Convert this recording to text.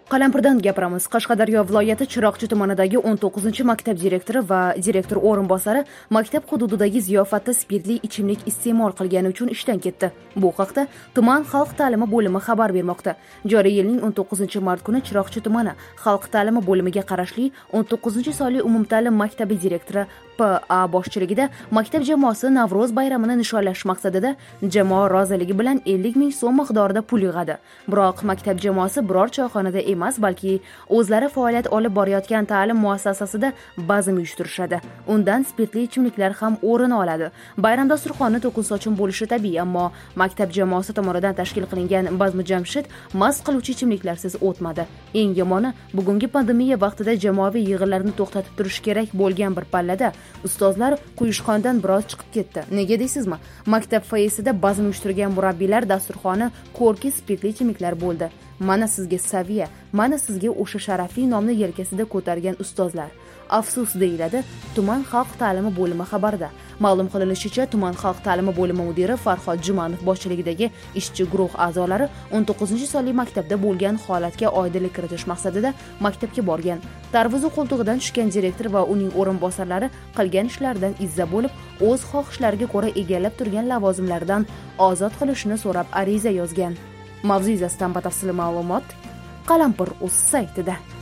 Qalampirdan gapiramiz. Qashqadaryo viloyati Chiroqchi tumanidagi 19-maktab direktori va direktor o'rinbosari maktab hududidagi ziyofatda spirtli ichimlik iste'mol qilgani uchun ishdan ketdi. Bu haqda tuman xalq ta'limi bo'limi xabar bermoqda. Joriy yilning 19-mart kuni Chiroqchi tumani xalq ta'limi bo'limiga qarashli 19-sonli umumta'lim maktabi direktori P.A. boshchiligida maktab jamoasi Navro'z bayramini nishonlash maqsadida jamoa roziligi bilan 50 ming so'm miqdorida pul yig'adi. Biroq maktab jamoasi biror choyxonada emas, balki o'zlari faoliyat olib borayotgan ta'lim muassasasida bazm uyushtirishadi. Undan spirtli ichimliklar ham o'rin oladi. Bayram dasturxoni to'kin-sochin bo'lishi tabiiy, ammo maktab jamoasi tomonidan tashkil qilingan bazm jamshid mast qiluvchi ichimliklarsiz o'tmadi. Eng yomoni, bugungi pandemiya vaqtida jamoaviy yig'inlarni to'xtatib turish kerak bo'lgan bir pallada ustozlar quyushqondan biroz chiqib ketdi. Nega deysizmi? Maktab foyesida bazm uyushtirgan murabbiylar dasturxoni ko'rki spirtli ichimliklar bo'ldi. Mana sizga saviya, mana sizga o'sha sharafli nomni yelkasida ko'targan ustozlar. Afsus deyiladi tuman xalq ta'limi bo'limi xabarida. Ma'lum qilinishicha, tuman xalq ta'limi bo'limi mudiri Farhod Jumanov boshchiligidagi ishchi guruh a'zolari 19-sonli maktabda bo'lgan holatga oydinlik kiritish maqsadida maktabga borgan. Tarvuzi qo'ltig'idan tushgan direktor va uning o'rinbosarlari qilgan ishlaridan izza bo'lib, o'z xohishlariga ko'ra egallab turgan lavozimlaridan ozod qilishni so'rab ariza yozgan. Mavzu yuzasidan batafsil ma'lumot Qalampir.uz saytida.